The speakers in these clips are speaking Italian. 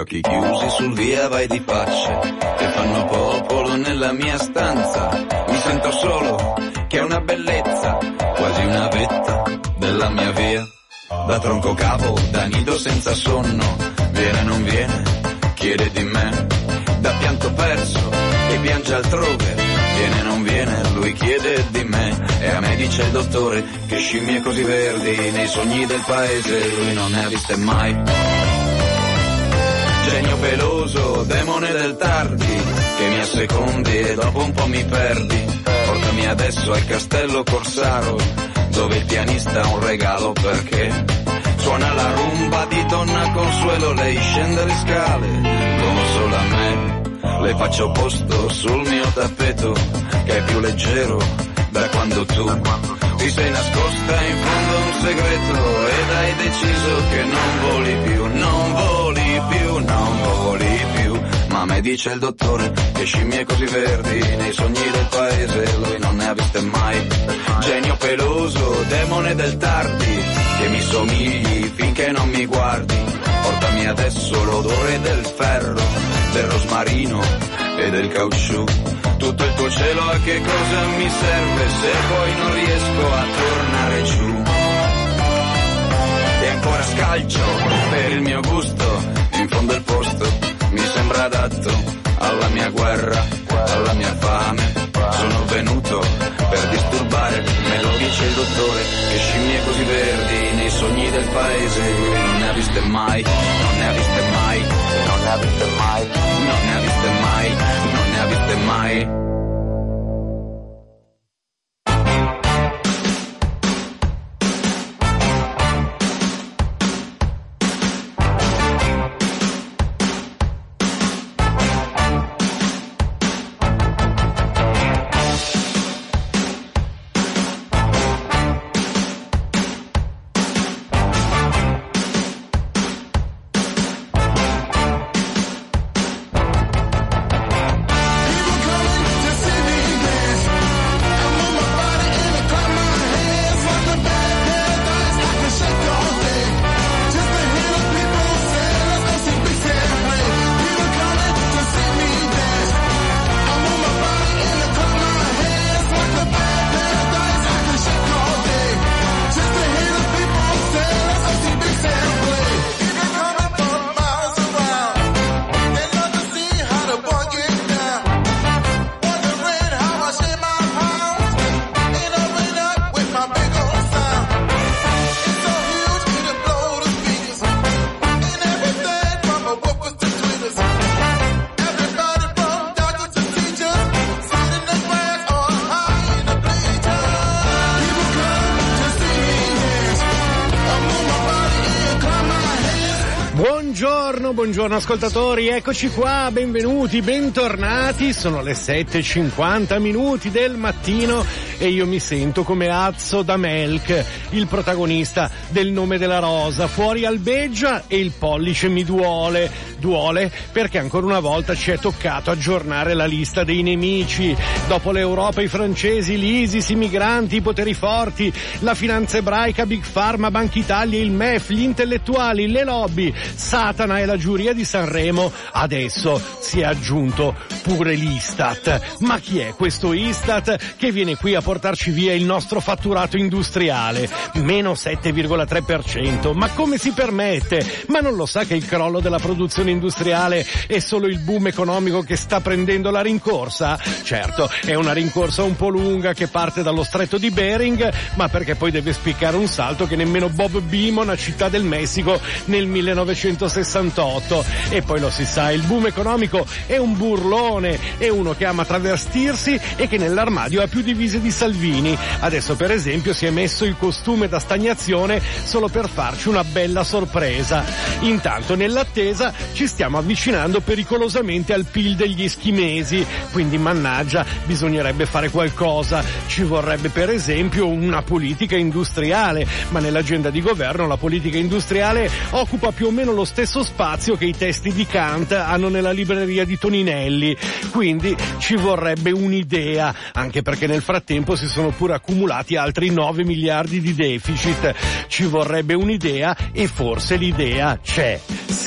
occhi chiusi sul via vai di facce che fanno popolo nella mia stanza. Mi sento solo, che è una bellezza, quasi una vetta della mia via. Da tronco capo, da nido senza sonno, viene non viene, chiede di me. Da pianto perso, che piange altrove, viene non viene, lui chiede di me. E a me dice il dottore che scimmie così verdi nei sogni del paese lui non ne ha viste mai. Genio peloso, demone del tardi, che mi assecondi e dopo un po' mi perdi. Portami adesso al castello Corsaro, dove il pianista ha un regalo perché suona la rumba di Donna Consuelo. Lei scende le scale come solo a me, le faccio posto sul mio tappeto che è più leggero da quando tu ti sei nascosta in fondo a un segreto ed hai deciso che non voli più, non voli più, non voli più. Ma a me dice il dottore che scimmie così verdi nei sogni del paese lui non ne ha viste mai. Genio peloso, demone del tardi, che mi somigli finché non mi guardi. Portami adesso l'odore del ferro, del rosmarino e del caucciù. Tutto il tuo cielo a che cosa mi serve se poi non riesco a tornare giù. E ancora scalcio per il mio gusto, in fondo il posto mi sembra adatto alla mia guerra, alla mia fame. Sono venuto per disturbare, me lo dice il dottore, che scimmie così verdi nei sogni del paese lui non ne ha viste mai, non ne ha viste mai, non ne ha viste mai, non ne ha viste mai, non ne ha viste mai. Buongiorno ascoltatori, eccoci qua, benvenuti, bentornati, sono le 7:50 del mattino e io mi sento come Azzo da Melk, il protagonista del Nome della Rosa. Fuori albeggia e il pollice mi duole perché ancora una volta ci è toccato aggiornare la lista dei nemici. Dopo l'Europa, i francesi, l'ISIS, i migranti, i poteri forti, la finanza ebraica, Big Pharma, Banca Italia, il MEF, gli intellettuali, le lobby, Satana e la giuria di Sanremo, adesso si è aggiunto pure l'Istat. Ma chi è questo Istat che viene qui a portarci via il nostro fatturato industriale? Meno 7,3%. Ma come si permette? Ma non lo sa che il crollo della produzione industriale è solo il boom economico che sta prendendo la rincorsa? Certo, è una rincorsa un po' lunga che parte dallo stretto di Bering, ma perché poi deve spiccare un salto che nemmeno Bob Beamon a Città del Messico nel 1968. E poi lo si sa, il boom economico è un burlone, è uno che ama travestirsi e che nell'armadio ha più divise di Salvini. Adesso per esempio si è messo il costume da stagnazione solo per farci una bella sorpresa. Intanto nell'attesa ci stiamo avvicinando pericolosamente al PIL degli eschimesi, quindi mannaggia, bisognerebbe fare qualcosa. Ci vorrebbe per esempio una politica industriale, ma nell'agenda di governo la politica industriale occupa più o meno lo stesso spazio che i testi di Kant hanno nella libreria di Toninelli, quindi ci vorrebbe un'idea, anche perché nel frattempo si sono pure accumulati altri 9 miliardi di deficit. Ci vorrebbe un'idea e forse l'idea c'è. Sì,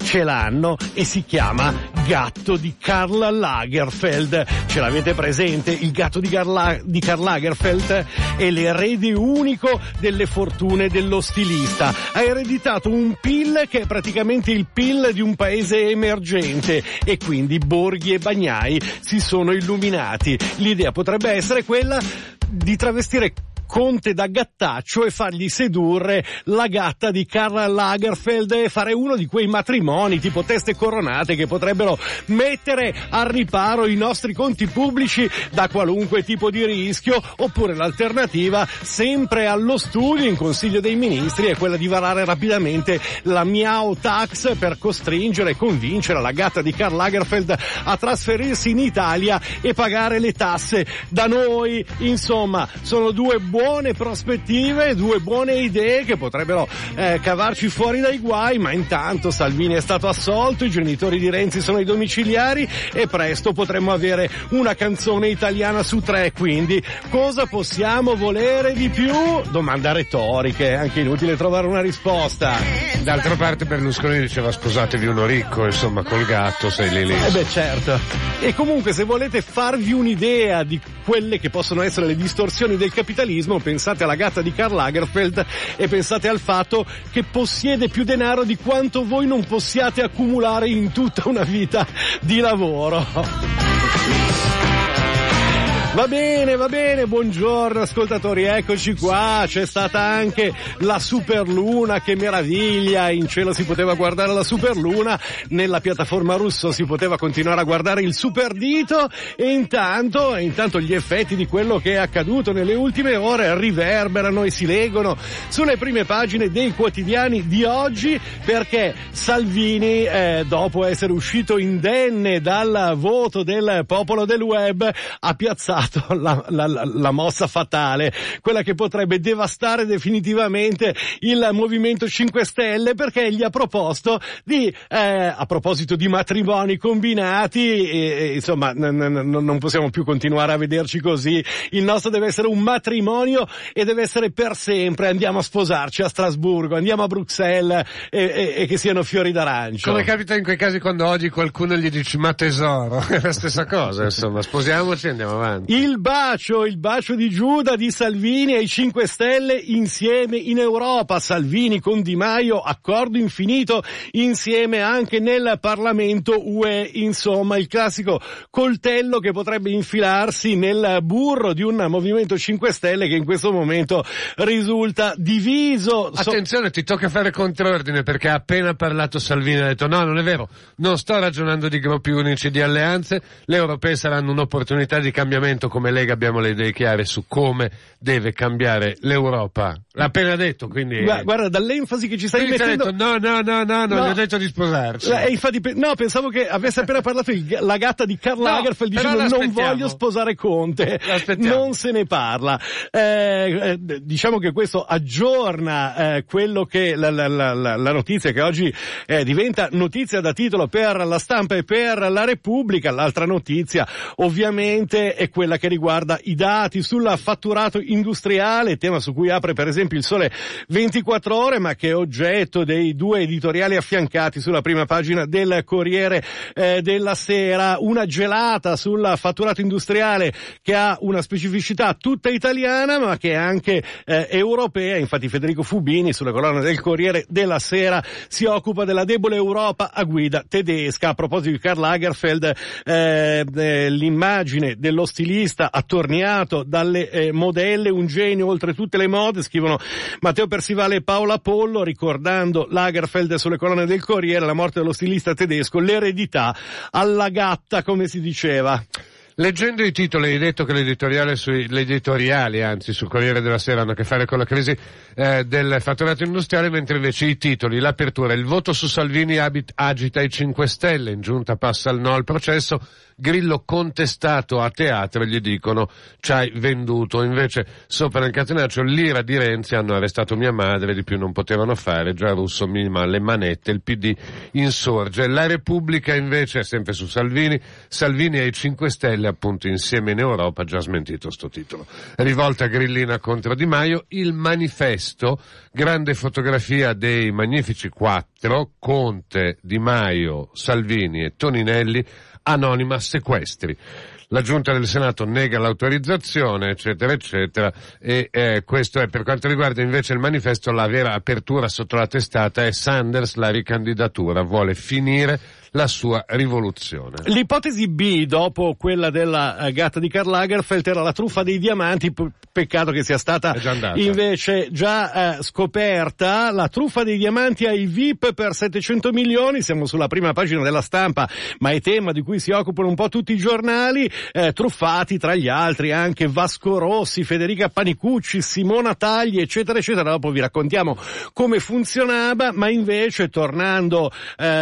ce l'hanno e si chiama Gatto di Karl Lagerfeld. Ce l'avete presente? Il gatto di Karl Lagerfeld è l'erede unico delle fortune dello stilista. Ha ereditato un PIL che è praticamente il PIL di un paese emergente e quindi borghi e bagnai si sono illuminati. L'idea potrebbe essere quella di travestire Conte da gattaccio e fargli sedurre la gatta di Karl Lagerfeld e fare uno di quei matrimoni tipo teste coronate che potrebbero mettere al riparo i nostri conti pubblici da qualunque tipo di rischio. Oppure l'alternativa, sempre allo studio in Consiglio dei Ministri, è quella di varare rapidamente la Miao Tax per costringere e convincere la gatta di Karl Lagerfeld a trasferirsi in Italia e pagare le tasse da noi. Insomma, sono due buone prospettive, due buone idee che potrebbero cavarci fuori dai guai, ma intanto Salvini è stato assolto, i genitori di Renzi sono ai domiciliari e presto potremmo avere una canzone italiana su 3, quindi cosa possiamo volere di più? Domanda retorica, è anche inutile trovare una risposta. D'altra parte Berlusconi diceva sposatevi uno ricco, insomma col gatto sei lì. Beh certo. E comunque se volete farvi un'idea di quelle che possono essere le distorsioni del capitalismo, pensate alla gatta di Karl Lagerfeld e pensate al fatto che possiede più denaro di quanto voi non possiate accumulare in tutta una vita di lavoro. Va bene, buongiorno ascoltatori, eccoci qua, c'è stata anche la superluna, che meraviglia, in cielo si poteva guardare la superluna, nella piattaforma Russo si poteva continuare a guardare il superdito e intanto gli effetti di quello che è accaduto nelle ultime ore riverberano e si leggono sulle prime pagine dei quotidiani di oggi, perché Salvini, dopo essere uscito indenne dal voto del popolo del web, ha piazzato la mossa fatale, quella che potrebbe devastare definitivamente il Movimento 5 Stelle, perché gli ha proposto di, a proposito di matrimoni combinati, insomma non possiamo più continuare a vederci così, il nostro deve essere un matrimonio e deve essere per sempre, andiamo a sposarci a Strasburgo, andiamo a Bruxelles e che siano fiori d'arancio. Come capita in quei casi quando oggi qualcuno gli dice ma tesoro, è la stessa cosa, insomma, sposiamoci e andiamo avanti. Il bacio di Giuda di Salvini ai 5 Stelle insieme in Europa. Salvini con Di Maio, accordo infinito insieme anche nel Parlamento UE. Insomma, il classico coltello che potrebbe infilarsi nel burro di un Movimento 5 Stelle che in questo momento risulta diviso. Attenzione, ti tocca fare controordine, perché ha appena parlato Salvini, ha detto no, non è vero, non sto ragionando di gruppi unici, di alleanze, le europee saranno un'opportunità di cambiamento. Come Lega abbiamo le idee chiare su come deve cambiare l'Europa. L'ha appena detto, quindi... Guarda, dall'enfasi che ci stai mettendo... Ha detto, no, gli ho detto di sposarci. Infatti, no, pensavo che avesse appena parlato la gatta di Karl Lagerfeld dicendo non voglio sposare Conte. Non se ne parla. Diciamo che questo aggiorna quello che la notizia che oggi diventa notizia da titolo per la Stampa e per la Repubblica. L'altra notizia ovviamente è quella che riguarda i dati sul fatturato industriale, tema su cui apre per esempio il Sole 24 Ore, ma che è oggetto dei due editoriali affiancati sulla prima pagina del Corriere della Sera. Una gelata sul fatturato industriale che ha una specificità tutta italiana ma che è anche europea. Infatti Federico Fubini sulla colonna del Corriere della Sera si occupa della debole Europa a guida tedesca. A proposito di Karl Lagerfeld, l'immagine dello stilista attorniato dalle modelle, un genio oltre tutte le mode, scrivono Matteo Persivale e Paola Pollo, ricordando Lagerfeld sulle colonne del Corriere, la morte dello stilista tedesco, l'eredità alla gatta, come si diceva. Leggendo i titoli, hai detto che le editoriali sul Corriere della Sera hanno a che fare con la crisi del fatturato industriale, mentre invece i titoli, l'apertura, il voto su Salvini agita i 5 Stelle, in giunta passa il no al processo, Grillo contestato a teatro, gli dicono ci hai venduto. Invece sopra nel catenaccio l'ira di Renzi, hanno arrestato mia madre, di più non potevano fare, già Russo mima le manette, il PD insorge. La Repubblica invece è sempre su Salvini e i 5 Stelle appunto insieme in Europa, già smentito sto titolo. Rivolta grillina contro Di Maio. Il Manifesto, grande fotografia dei magnifici 4, Conte, Di Maio, Salvini e Toninelli, anonima sequestri. La Giunta del Senato nega l'autorizzazione, eccetera, eccetera, e questo è per quanto riguarda invece il Manifesto. La vera apertura sotto la testata è Sanders, la ricandidatura, vuole finire la sua rivoluzione. L'ipotesi B, dopo quella della gatta di Karl Lagerfeld, era la truffa dei diamanti. Peccato che sia stata invece già scoperta. La truffa dei diamanti ai VIP per 700 milioni, siamo sulla prima pagina della Stampa, ma è tema di cui si occupano un po' tutti i giornali. Truffati tra gli altri anche Vasco Rossi, Federica Panicucci, Simona Tagli, eccetera, eccetera. Dopo vi raccontiamo come funzionava, ma invece tornando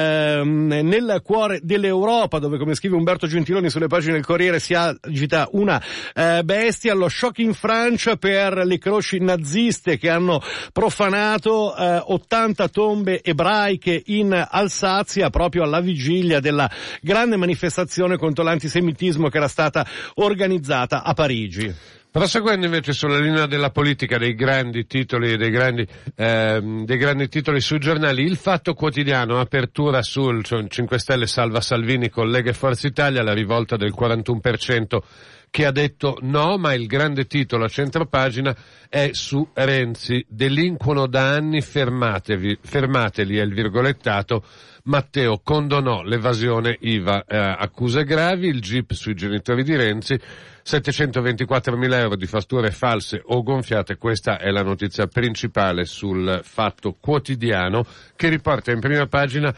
nel cuore dell'Europa, dove, come scrive Umberto Gentiloni sulle pagine del Corriere, si agita una bestia, lo shock in Francia per le croci naziste che hanno profanato 80 tombe ebraiche in Alsazia, proprio alla vigilia della grande manifestazione contro l'antisemitismo che era stata organizzata a Parigi. Proseguendo invece sulla linea della politica, dei grandi titoli, dei grandi titoli sui giornali, Il Fatto Quotidiano, apertura sul 5 Stelle salva Salvini, collega e Forza Italia, la rivolta del 41% che ha detto no, ma il grande titolo a centropagina è su Renzi. Delinquono da anni, fermateli, è il virgolettato. Matteo condonò l'evasione IVA, accuse gravi, il GIP sui genitori di Renzi, 724.000 euro di fatture false o gonfiate. Questa è la notizia principale sul Fatto Quotidiano, che riporta in prima pagina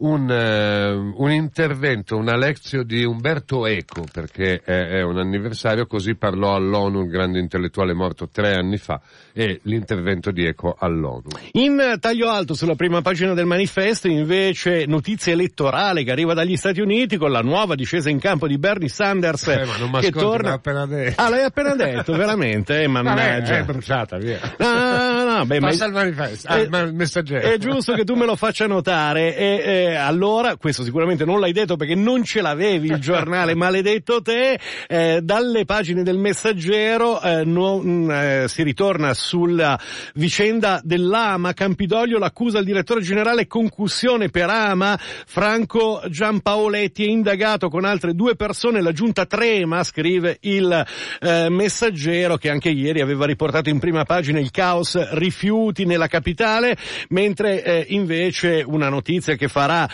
un intervento, una lezione di Umberto Eco, perché è un anniversario, così parlò all'ONU il grande intellettuale morto 3 anni fa, e l'intervento di Eco all'ONU. In taglio alto sulla prima pagina del Manifesto invece notizia elettorale che arriva dagli Stati Uniti con la nuova discesa in campo di Bernie Sanders, che torna. Appena detto. L'hai appena detto, veramente? Mannaggia. È bruciata, via. No, passa al Manifesto, al Messaggero. È giusto che tu me lo faccia notare. Allora, questo sicuramente non l'hai detto perché non ce l'avevi il giornale, maledetto te. Dalle pagine del Messaggero si ritorna sulla vicenda dell'AMA. Campidoglio l'accusa al direttore generale, concussione per AMA. Franco Giampaoletti è indagato con altre 2 persone, la giunta trema, scrive il Messaggero, che anche ieri aveva riportato in prima pagina il caos rifiuti nella capitale, mentre invece una notizia che farà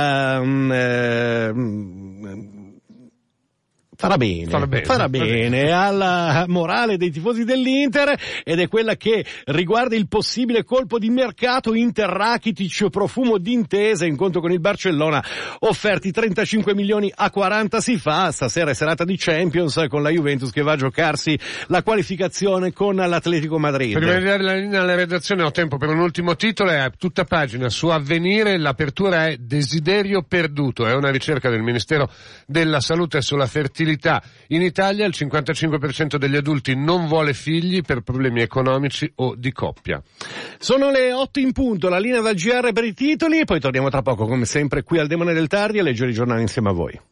farà bene alla morale dei tifosi dell'Inter, ed è quella che riguarda il possibile colpo di mercato Inter-Rakitic, profumo d'intesa, incontro con il Barcellona, offerti 35 milioni a 40 si fa. Stasera è serata di Champions con la Juventus che va a giocarsi la qualificazione con l'Atletico Madrid. Prima di dare la linea alla redazione ho tempo per un ultimo titolo, è a tutta pagina su Avvenire, l'apertura è Desiderio perduto, è una ricerca del Ministero della Salute sulla fertilità. In Italia il 55% degli adulti non vuole figli per problemi economici o di coppia. Sono le 8 in punto, la linea dal GR per i titoli, e poi torniamo tra poco come sempre qui al Demone del Tardi a leggere i giornali insieme a voi.